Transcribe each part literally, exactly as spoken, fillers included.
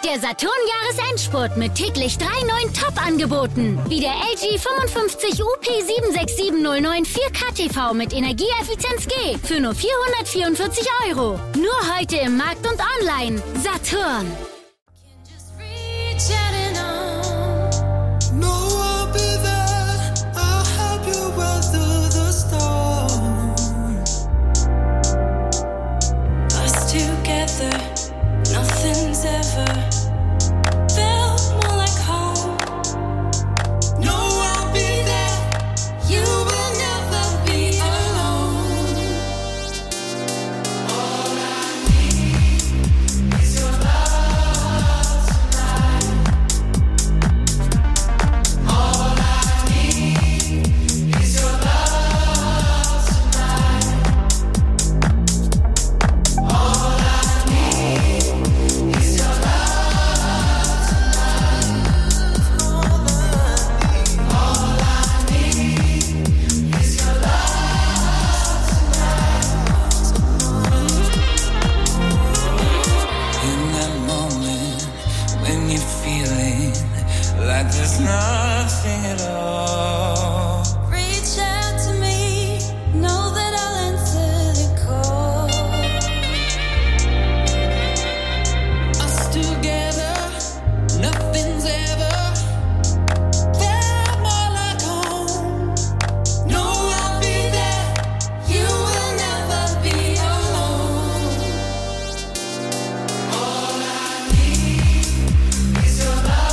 Der Saturn-Jahresendspurt mit täglich drei neuen Top-Angeboten. Wie der L G fünfundfünfzig U P sieben sechs sieben null neun vier K T V mit Energieeffizienz G für nur vierhundertvierundvierzig Euro. Nur heute im Markt und online. Saturn. Nothing's ever felt more like home. No, I'll be there. You will never be alone. All I need is your love tonight. All I need is your love tonight. All I need. There's nothing at all. Reach out to me, know that I'll answer the call. Us together, nothing's ever felt more like home. No, I'll be there, you will never be alone. All I need is your love.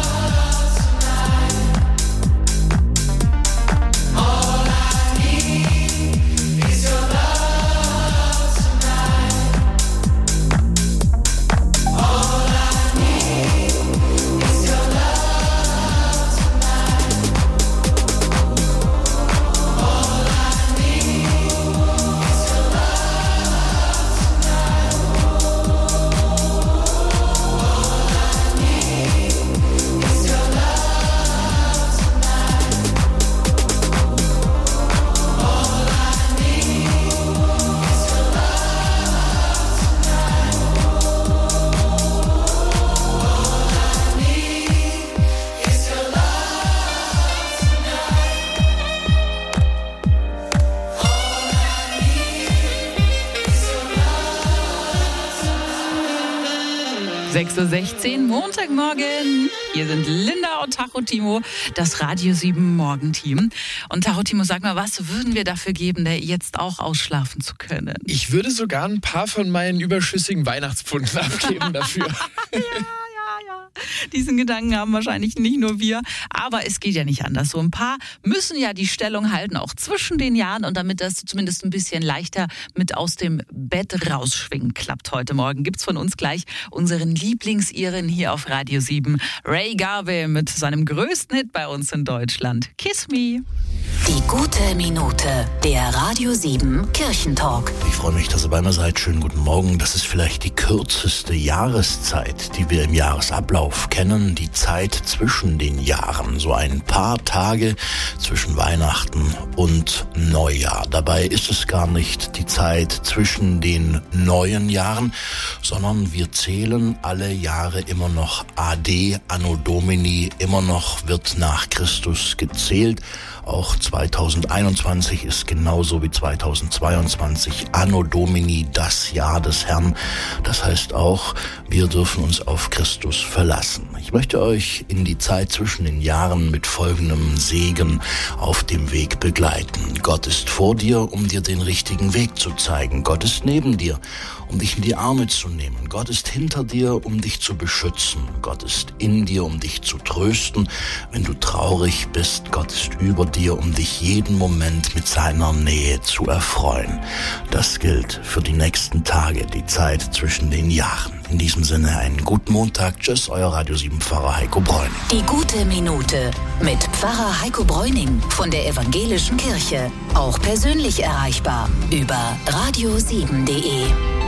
sechs Uhr sechzehn, Montagmorgen. Hier sind Linda und Tacho Timo, das Radio sieben Morgenteam. Und Tacho Timo, sag mal, was würden wir dafür geben, der jetzt auch ausschlafen zu können? Ich würde sogar ein paar von meinen überschüssigen Weihnachtspfunden abgeben dafür. Ja, ja, ja. Diesen Gedanken haben wahrscheinlich nicht nur wir. Aber es geht ja nicht anders. So ein paar müssen ja die Stellung halten, auch zwischen den Jahren. Und damit das zumindest ein bisschen leichter mit aus dem Bett rausschwingen klappt heute Morgen, gibt's von uns gleich unseren Lieblingsiren hier auf Radio sieben. Ray Garvey mit seinem größten Hit bei uns in Deutschland. Kiss Me. Die gute Minute, der Radio sieben Kirchentalk. Ich freue mich, dass ihr bei mir seid. Schönen guten Morgen. Das ist vielleicht die kürzeste Jahreszeit, die wir im Jahresablauf kennen. Die Zeit zwischen den Jahren. So ein paar Tage zwischen Weihnachten und Neujahr. Dabei ist es gar nicht die Zeit zwischen den neuen Jahren, sondern wir zählen alle Jahre immer noch A D, Anno Domini. Immer noch wird nach Christus gezählt. Auch zweitausendeinundzwanzig ist genauso wie zweitausendzweiundzwanzig Anno Domini, das Jahr des Herrn. Das heißt auch, wir dürfen uns auf Christus verlassen. Ich möchte euch in die Zeit zwischen den Jahren mit folgendem Segen auf dem Weg begleiten. Gott ist vor dir, um dir den richtigen Weg zu zeigen. Gott ist neben dir, um dich in die Arme zu nehmen. Gott ist hinter dir, um dich zu beschützen. Gott ist in dir, um dich zu trösten, wenn du traurig bist. Gott ist über dir, um dich jeden Moment mit seiner Nähe zu erfreuen. Das gilt für die nächsten Tage, die Zeit zwischen den Jahren. In diesem Sinne einen guten Montag. Tschüss, euer Radio sieben Pfarrer Heiko Bräuning. Die gute Minute mit Pfarrer Heiko Bräuning von der Evangelischen Kirche. Auch persönlich erreichbar über radio sieben punkt de.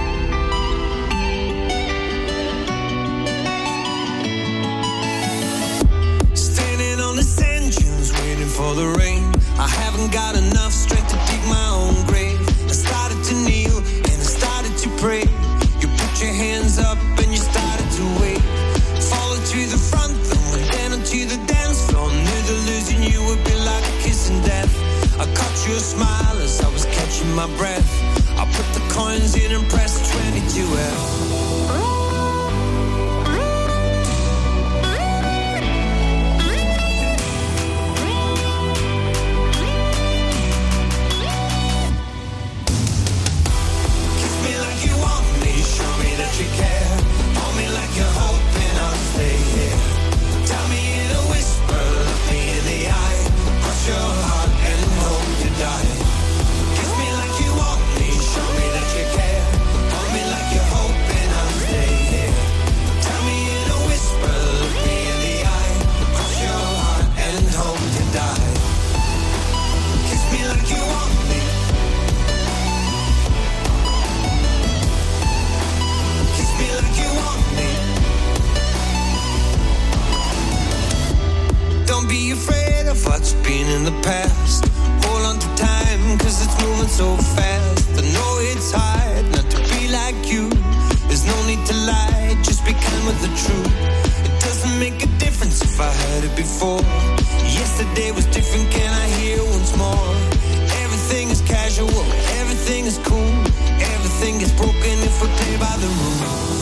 Standing on ascensions, waiting for the rain. I haven't got enough strength to dig my own grave. I started to kneel and I started to pray. You put your hands up and you started to wait. in my breath. I put the coins in and press twenty-two F. Kiss me like you want me, show me that you care. Hold me like you're hoping I'll stay here. Tell me in a whisper, look me in the eye. Cross your heart and hope to die. Kiss me like you want me, show me that you care. Hold me like you're hoping I'll stay here. Tell me in a whisper, look me in the eye. Cross your heart and hope to die. Kiss me like you want me. Kiss me like you want me. Don't be afraid of what's been in the past. Hold on to time, cause it's moving so fast. I know it's hard not to be like you. There's no need to lie, just be kind with the truth. It doesn't make a difference if I heard it before. Yesterday was different, can I hear once more? Everything is casual, everything is cool. Everything is broken if we play by the rules.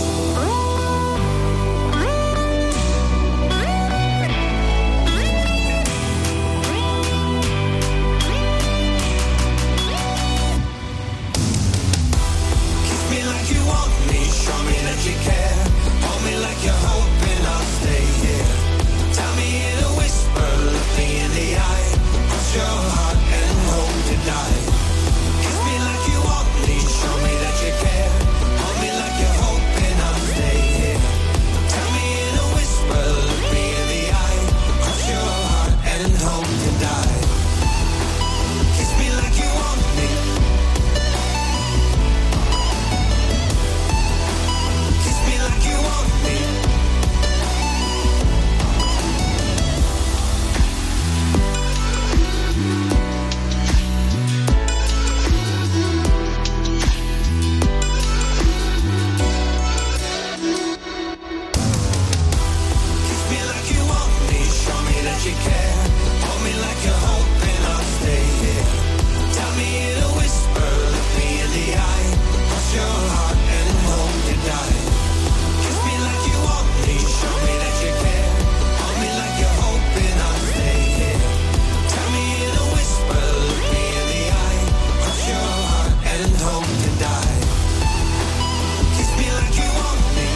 Show me that you care. Hold me like you're hoping I'll stay here. Tell me in a whisper, look me in the eye. Cross your heart and hope to die. Kiss me like you want me. Show me that you care. Hold me like you're hoping I'll stay here. Tell me in a whisper, look me in the eye. Cross your heart and hope to die. Kiss me like you want me. Like you want me. Kiss me like you want me. Show me that you care. Hold me like you're hoping I'll stay here. Tell me in a whisper, look me in the eye. Cross your heart and hope to die. Like you want me, show me that you care. Hold me like you're hoping I'll stay here. Tell me in a whisper, look me in the eye. Cross your heart and hope to die. Kiss me like you want me.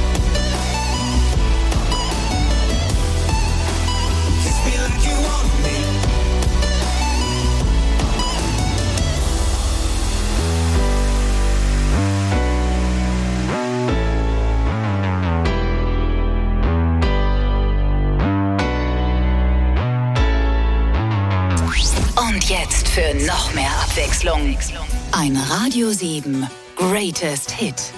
Kiss me like you want me. Und jetzt für noch mehr Abwechslung. Ein Radio sieben Greatest Hit.